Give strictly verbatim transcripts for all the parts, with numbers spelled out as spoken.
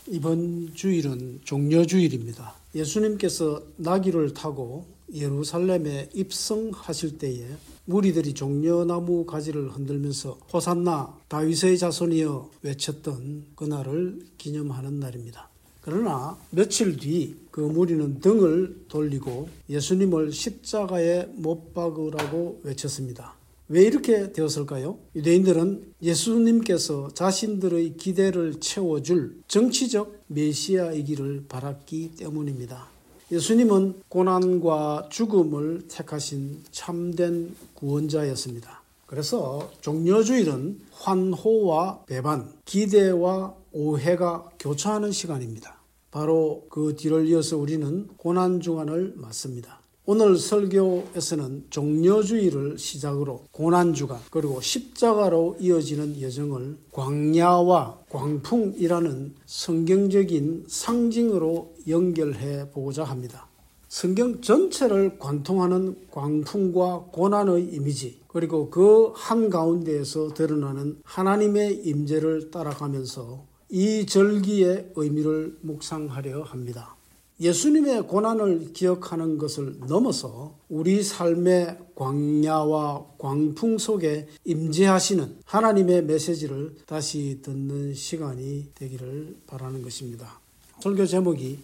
이번 주일은 종려주일입니다. 예수님께서 나귀를 타고 예루살렘에 입성하실 때에 무리들이 종려나무 가지를 흔들면서 호산나 다윗의 자손이여 외쳤던 그날을 기념하는 날입니다. 그러나 며칠 뒤 그 무리는 등을 돌리고 예수님을 십자가에 못 박으라고 외쳤습니다. 왜 이렇게 되었을까요? 유대인들은 예수님께서 자신들의 기대를 채워줄 정치적 메시아이기를 바랐기 때문입니다. 예수님은 고난과 죽음을 택하신 참된 구원자였습니다. 그래서 종려주일은 환호와 배반, 기대와 오해가 교차하는 시간입니다. 바로 그 뒤를 이어서 우리는 고난주간을 맞습니다. 오늘 설교에서는 종려주일을 시작으로 고난주간 그리고 십자가로 이어지는 여정을 광야와 광풍이라는 성경적인 상징으로 연결해 보고자 합니다. 성경 전체를 관통하는 광풍과 고난의 이미지 그리고 그 한가운데에서 드러나는 하나님의 임재를 따라가면서 이 절기의 의미를 묵상하려 합니다. 예수님의 고난을 기억하는 것을 넘어서 우리 삶의 광야와 광풍 속에 임재하시는 하나님의 메시지를 다시 듣는 시간이 되기를 바라는 것입니다. 설교 제목이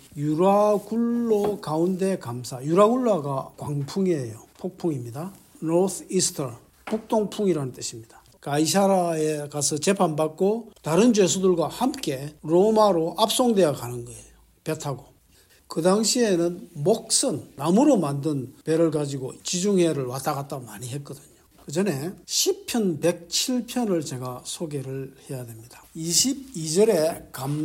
유라굴로 가운데 감사. 유라굴로가 광풍이에요. 폭풍입니다. Northeaster, 북동풍이라는 뜻입니다. 가이사라에 가서 재판받고 다른 죄수들과 함께 로마로 압송되어 가는 거예요. 배 타고. 그 당시에는 목선, 나무로 만든 배를 가지고 지중해를 왔다 갔다 많이 했거든요. 그 전에 시편 백칠 편을 제가 소개를 해야 됩니다. 이십이 절에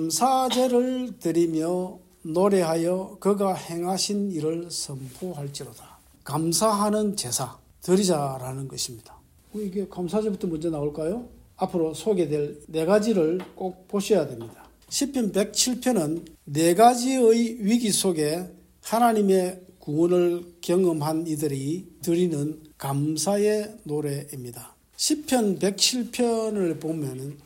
감사제를 드리며 노래하여 그가 행하신 일을 선포할지로다. 감사하는 제사 드리자라는 것입니다. 이게 감사제부터 먼저 나올까요? 앞으로 소개될 네 가지를 꼭 보셔야 됩니다. 시편 백칠 편은 네 가지의 위기 속에 하나님의 구원을 경험한 이들이 드리는 감사의 노래입니다. 시편 백칠 편을 보면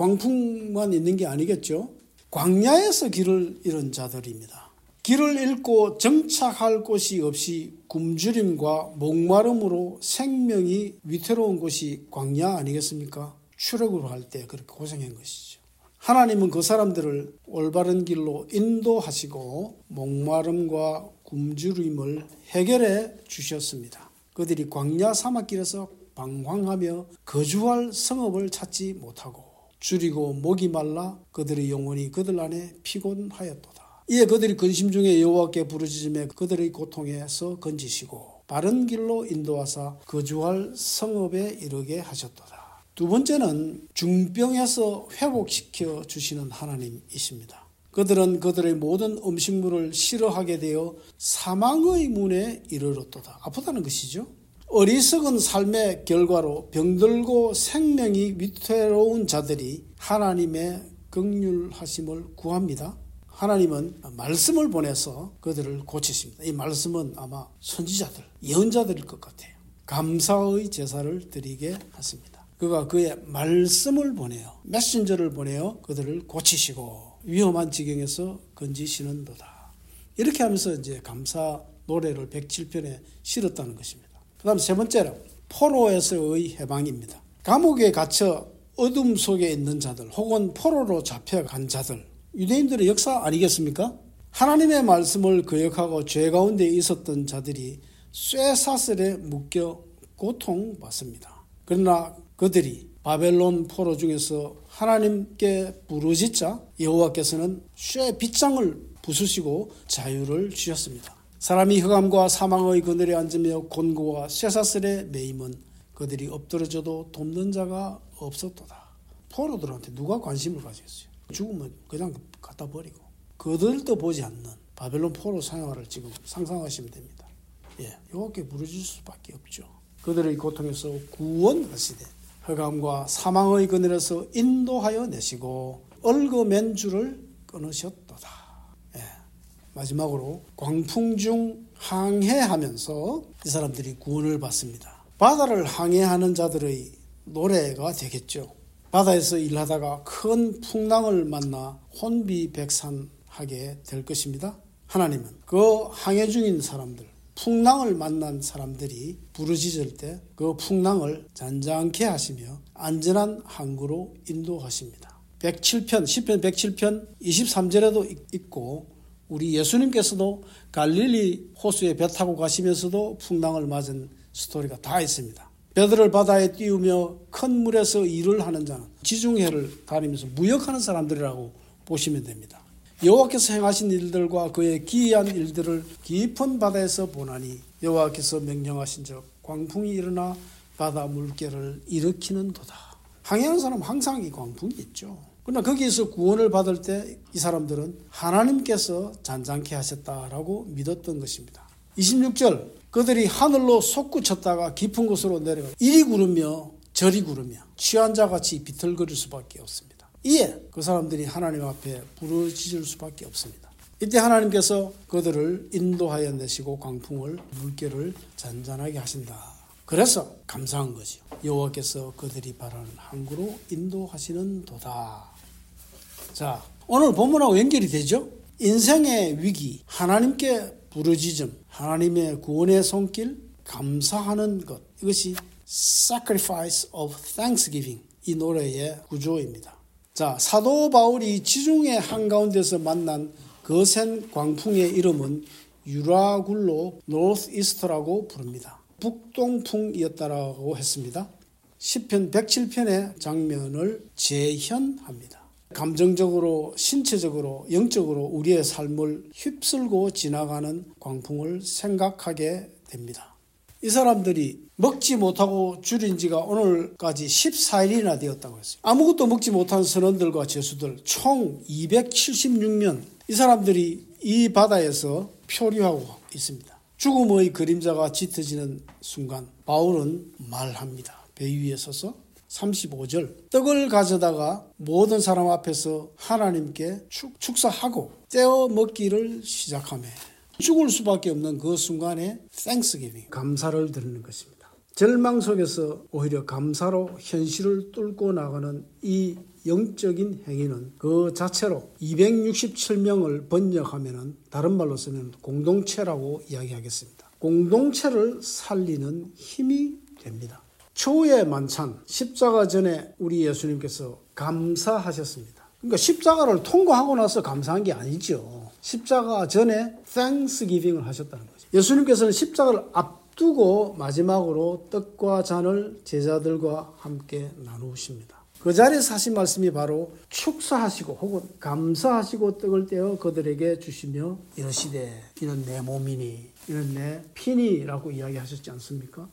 광풍만 있는 게 아니겠죠. 광야에서 길을 잃은 자들입니다. 길을 잃고 정착할 곳이 없이 굶주림과 목마름으로 생명이 위태로운 곳이 광야 아니겠습니까? 출애굽을 할 때 그렇게 고생한 것이죠. 하나님은 그 사람들을 올바른 길로 인도하시고 목마름과 굶주림을 해결해 주셨습니다. 그들이 광야 사막길에서 방황하며 거주할 성읍을 찾지 못하고 줄이고 목이 말라 그들의 영혼이 그들 안에 피곤하였도다. 이에 그들이 근심 중에 여호와께 부르짖으며 그들의 고통에서 건지시고 바른 길로 인도하사 거주할 성읍에 이르게 하셨도다. 두 번째는 중병에서 회복시켜 주시는 하나님이십니다. 그들은 그들의 모든 음식물을 싫어하게 되어 사망의 문에 이르렀도다. 아프다는 것이죠. 어리석은 삶의 결과로 병들고 생명이 위태로운 자들이 하나님의 긍휼하심을 구합니다. 하나님은 말씀을 보내서 그들을 고치십니다. 이 말씀은 아마 선지자들, 예언자들일 것 같아요. 감사의 제사를 드리게 하십니다. 그가 그의 말씀을 보내요. 메신저를 보내어 그들을 고치시고 위험한 지경에서 건지시는도다. 이렇게 하면서 이제 감사 노래를 백칠 편에 실었다는 것입니다. 그 다음 세 번째로 포로에서의 해방입니다. 감옥에 갇혀 어둠 속에 있는 자들 혹은 포로로 잡혀간 자들 유대인들의 역사 아니겠습니까? 하나님의 말씀을 거역하고 죄 가운데 있었던 자들이 쇠사슬에 묶여 고통받습니다. 그러나 그들이 바벨론 포로 중에서 하나님께 부르짖자 여호와께서는 쇠 빗장을 부수시고 자유를 주셨습니다. 사람이 흑암과 사망의 그늘에 앉으며 곤고와 쇠사슬에 매임은 그들이 엎드러져도 돕는 자가 없었도다. 포로들한테 누가 관심을 가지겠어요? 죽으면 그냥 갖다 버리고 그들도 보지 않는 바벨론 포로 생활을 지금 상상하시면 됩니다. 예, 여호와께 부르짖을 수밖에 없죠. 그들의 고통에서 구원하시되 흑암과 사망의 그늘에서 인도하여 내시고 얽어맨 줄을 끊으셨도다. 예, 마지막으로 광풍 중 항해하면서 이 사람들이 구원을 받습니다. 바다를 항해하는 자들의 노래가 되겠죠. 바다에서 일하다가 큰 풍랑을 만나 혼비백산하게 될 것입니다. 하나님은 그 항해 중인 사람들, 풍랑을 만난 사람들이 부르짖을 때 그 풍랑을 잔잔케 하시며 안전한 항구로 인도하십니다. 백칠 편, 시편 백칠 편 이십삼 절에도 있고, 우리 예수님께서도 갈릴리 호수에 배 타고 가시면서도 풍랑을 맞은 스토리가 다 있습니다. 배들을 바다에 띄우며 큰 물에서 일을 하는 자는 지중해를 다니면서 무역하는 사람들이라고 보시면 됩니다. 여호와께서 행하신 일들과 그의 기이한 일들을 깊은 바다에서 보나니 여호와께서 명령하신 적 광풍이 일어나 바다 물결을 일으키는 도다. 항해하는 사람은 항상 이 광풍이 있죠. 그러나 거기에서 구원을 받을 때 이 사람들은 하나님께서 잔잔케 하셨다라고 믿었던 것입니다. 이십육 절, 그들이 하늘로 솟구쳤다가 깊은 곳으로 내려가 이리 구르며 저리 구르며 취한 자같이 비틀거릴 수밖에 없습니다. 이에 그 사람들이 하나님 앞에 부르짖을 수밖에 없습니다. 이때 하나님께서 그들을 인도하여 내시고 광풍을 물결을 잔잔하게 하신다. 그래서 감사한 거죠. 여호와께서 그들이 바라는 항구로 인도하시는 도다. 자, 오늘 본문하고 연결이 되죠. 인생의 위기, 하나님께 부르짖음, 하나님의 구원의 손길, 감사하는 것, 이것이 Sacrifice of Thanksgiving, 이 노래의 구조입니다. 자, 사도 바울이 지중해 한가운데서 만난 거센 광풍의 이름은 유라굴로 노스이스트라고 부릅니다. 북동풍이었다라고 했습니다. 시편 백칠 편의 장면을 재현합니다. 감정적으로, 신체적으로, 영적으로 우리의 삶을 휩쓸고 지나가는 광풍을 생각하게 됩니다. 이 사람들이 먹지 못하고 줄인 지가 오늘까지 십사 일이나 되었다고 했어요. 아무것도 먹지 못한 선원들과 죄수들 총 이백칠십육 년, 이 사람들이 이 바다에서 표류하고 있습니다. 죽음의 그림자가 짙어지는 순간 바울은 말합니다. 배 위에 서서 삼십오 절, 떡을 가져다가 모든 사람 앞에서 하나님께 축, 축사하고 떼어 먹기를 시작하며 죽을 수밖에 없는 그 순간에 Thanksgiving, 감사를 드리는 것입니다. 절망 속에서 오히려 감사로 현실을 뚫고 나가는 이 영적인 행위는 그 자체로 이백육십칠 명을 번역하면 다른 말로 쓰면 공동체라고 이야기하겠습니다. 공동체를 살리는 힘이 됩니다. 초의 만찬, 십자가 전에 우리 예수님께서 감사하셨습니다. 그러니까 십자가를 통과하고 나서 감사한 게 아니죠. 십자가 전에 Thanksgiving을 하셨다는 거죠. 예수님께서는 십자가를 앞두고 마지막으로 떡과 잔을 제자들과 함께 나누십니다. 그 자리에서 하신 말씀이 바로 축사하시고 혹은 감사하시고 떡을 떼어 그들에게 주시며 이러시되 이는 내 몸이니 이는 내 피니라고 이야기하셨지 않습니까?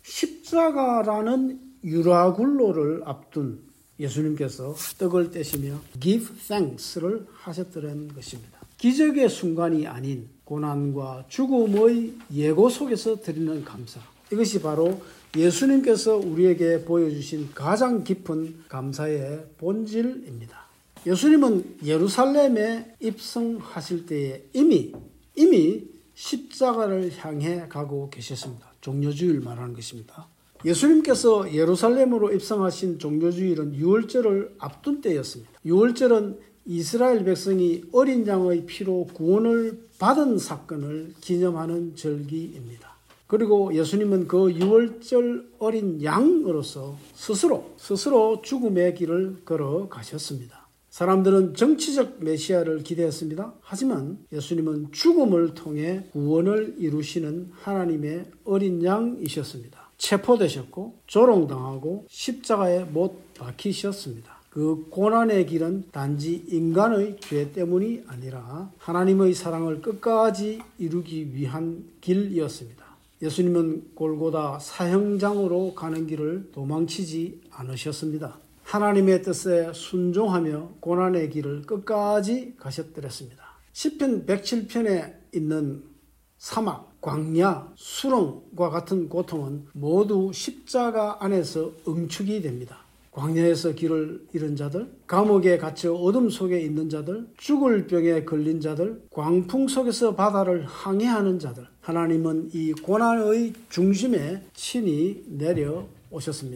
십자가라는 유라굴로를 앞둔 예수님께서 떡을 떼시며 give thanks를 하셨더라는 것입니다. 기적의 순간이 아닌 고난과 죽음의 예고 속에서 드리는 감사, 이것이 바로 예수님께서 우리에게 보여주신 가장 깊은 감사의 본질입니다. 예수님은 예루살렘에 입성하실 때에 이미 이미 십자가를 향해 가고 계셨습니다. 종려주일 말하는 것입니다. 예수님께서 예루살렘으로 입성하신 종려주일은 유월절을 앞둔 때였습니다. 유월절은 이스라엘 백성이 어린 양의 피로 구원을 받은 사건을 기념하는 절기입니다. 그리고 예수님은 그 유월절 어린 양으로서 스스로 스스로 죽음의 길을 걸어가셨습니다. 사람들은 정치적 메시아를 기대했습니다. 하지만 예수님은 죽음을 통해 구원을 이루시는 하나님의 어린 양이셨습니다. 체포되셨고 조롱당하고 십자가에 못 박히셨습니다. 그 고난의 길은 단지 인간의 죄 때문이 아니라 하나님의 사랑을 끝까지 이루기 위한 길이었습니다. 예수님은 골고다 사형장으로 가는 길을 도망치지 않으셨습니다. 하나님의 뜻에 순종하며 고난의 길을 끝까지 가셨더랬습니다. 시편 백칠 편에 있는 사막, 광야, 수렁과 같은 고통은 모두 십자가 안에서 응축이 됩니다. 광야에서 길을 잃은 자들, 감옥에 갇혀 어둠 속에 있는 자들, 죽을 병에 걸린 자들, 광풍 속에서 바다를 항해하는 자들, 하나님은 이 고난의 중심에 친히 내려오셨습니다.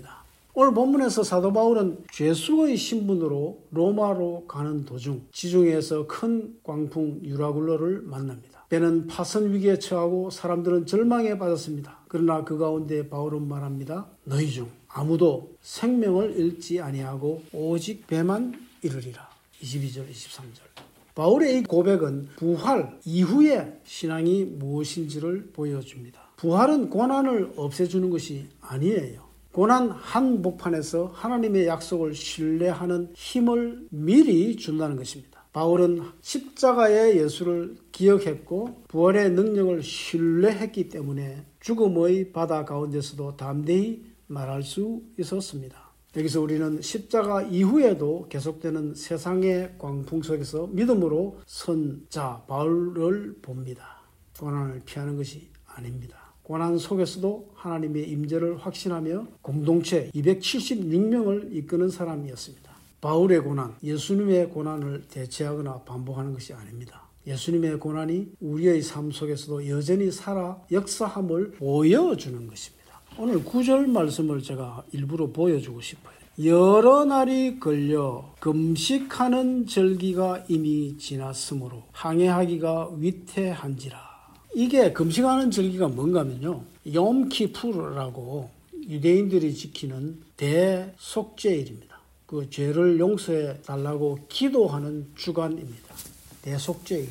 오늘 본문에서 사도 바울은 죄수의 신분으로 로마로 가는 도중 지중해에서 큰 광풍 유라굴로를 만납니다. 배는 파선 위기에 처하고 사람들은 절망에 빠졌습니다. 그러나 그 가운데 바울은 말합니다. 너희 중 아무도 생명을 잃지 아니하고 오직 배만 이르리라. 이십이 절 이십삼 절. 바울의 이 고백은 부활 이후의 신앙이 무엇인지를 보여줍니다. 부활은 고난을 없애주는 것이 아니에요. 고난 한복판에서 하나님의 약속을 신뢰하는 힘을 미리 준다는 것입니다. 바울은 십자가의 예수를 기억했고 부활의 능력을 신뢰했기 때문에 죽음의 바다 가운데서도 담대히 말할 수 있었습니다. 여기서 우리는 십자가 이후에도 계속되는 세상의 광풍 속에서 믿음으로 선 자 바울을 봅니다. 고난을 피하는 것이 아닙니다. 고난 속에서도 하나님의 임재를 확신하며 공동체 이백칠십육 명을 이끄는 사람이었습니다. 바울의 고난, 예수님의 고난을 대체하거나 반복하는 것이 아닙니다. 예수님의 고난이 우리의 삶 속에서도 여전히 살아 역사함을 보여주는 것입니다. 오늘 구 절 말씀을 제가 일부러 보여주고 싶어요. 여러 날이 걸려 금식하는 절기가 이미 지났으므로 항해하기가 위태한지라. 이게 금식하는 절기가 뭔가 하면요. 욤키푸르라고 유대인들이 지키는 대속죄일입니다. 그 죄를 용서해 달라고 기도하는 주간입니다. 대속죄일.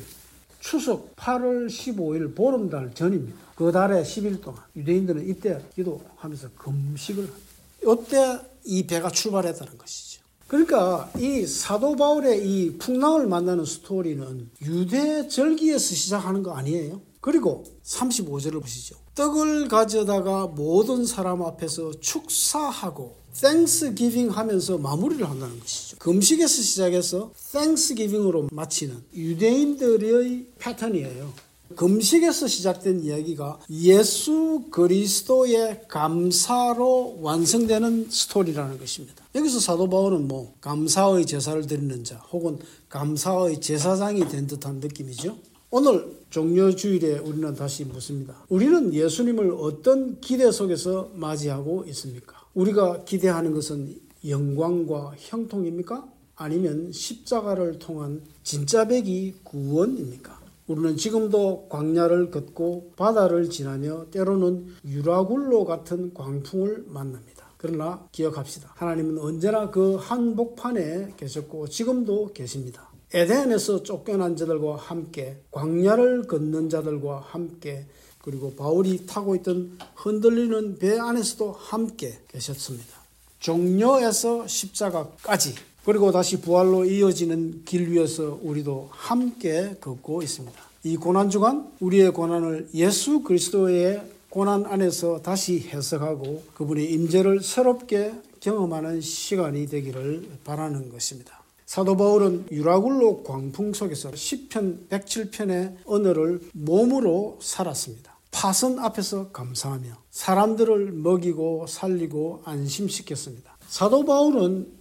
추석 팔월 십오일 보름달 전입니다. 그 달에 십 일 동안 유대인들은 이때 기도하면서 금식을 합니다. 이때 이 배가 출발했다는 것이죠. 그러니까 이 사도 바울의 이 풍랑을 만나는 스토리는 유대 절기에서 시작하는 거 아니에요? 그리고 삼십오 절을 보시죠. 떡을 가져다가 모든 사람 앞에서 축사하고 Thanksgiving 하면서 마무리를 한다는 것이죠. 금식에서 시작해서 Thanksgiving으로 마치는 유대인들의 패턴이에요. 금식에서 시작된 이야기가 예수 그리스도의 감사로 완성되는 스토리라는 것입니다. 여기서 사도 바울은 뭐 감사의 제사를 드리는 자 혹은 감사의 제사장이 된 듯한 느낌이죠. 오늘 종려주일에 우리는 다시 묻습니다. 우리는 예수님을 어떤 기대 속에서 맞이하고 있습니까? 우리가 기대하는 것은 영광과 형통입니까? 아니면 십자가를 통한 진짜배기 구원입니까? 우리는 지금도 광야를 걷고 바다를 지나며 때로는 유라굴로 같은 광풍을 만납니다. 그러나 기억합시다. 하나님은 언제나 그 한복판에 계셨고 지금도 계십니다. 에덴에서 쫓겨난 자들과 함께 광야를 걷는 자들과 함께 그리고 바울이 타고 있던 흔들리는 배 안에서도 함께 계셨습니다. 종려에서 십자가까지 그리고 다시 부활로 이어지는 길 위에서 우리도 함께 걷고 있습니다. 이 고난주간 우리의 고난을 예수 그리스도의 고난 안에서 다시 해석하고 그분의 임재를 새롭게 경험하는 시간이 되기를 바라는 것입니다. 사도 바울은 유라굴로 광풍 속에서 시편 백칠 편의 언어를 몸으로 살았습니다. 파선 앞에서 감사하며 사람들을 먹이고 살리고 안심시켰습니다. 사도 바울은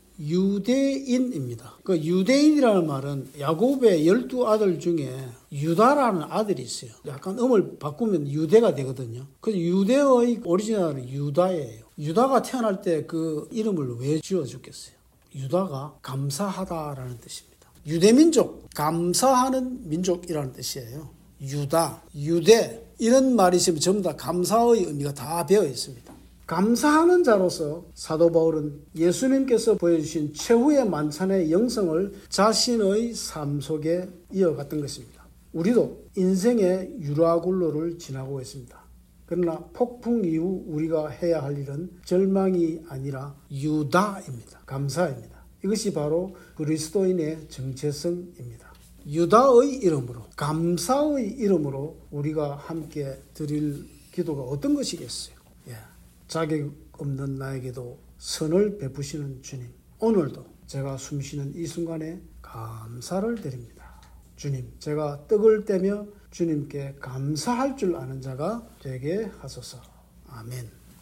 유대인입니다. 그 유대인이라는 말은 야곱의 열두 아들 중에 유다라는 아들이 있어요. 약간 음을 바꾸면 유대가 되거든요. 그 유대의 오리지널은 유다예요. 유다가 태어날 때 그 이름을 왜 지어줬겠어요? 유다가 감사하다라는 뜻입니다. 유대민족, 감사하는 민족이라는 뜻이에요. 유다, 유대 이런 말이 있으면 전부 다 감사의 의미가 다 배어 있습니다. 감사하는 자로서 사도 바울은 예수님께서 보여주신 최후의 만찬의 영성을 자신의 삶 속에 이어갔던 것입니다. 우리도 인생의 유라굴로를 지나고 있습니다. 그러나 폭풍 이후 우리가 해야 할 일은 절망이 아니라 유다입니다. 감사입니다. 이것이 바로 그리스도인의 정체성입니다. 유다의 이름으로, 감사의 이름으로 우리가 함께 드릴 기도가 어떤 것이겠어요? 예. 자격 없는 나에게도 선을 베푸시는 주님, 오늘도 제가 숨쉬는 이 순간에 감사를 드립니다. 주님, 제가 떡을 떼며 주님께 감사할 줄 아는 자가 되게 하소서. 아멘.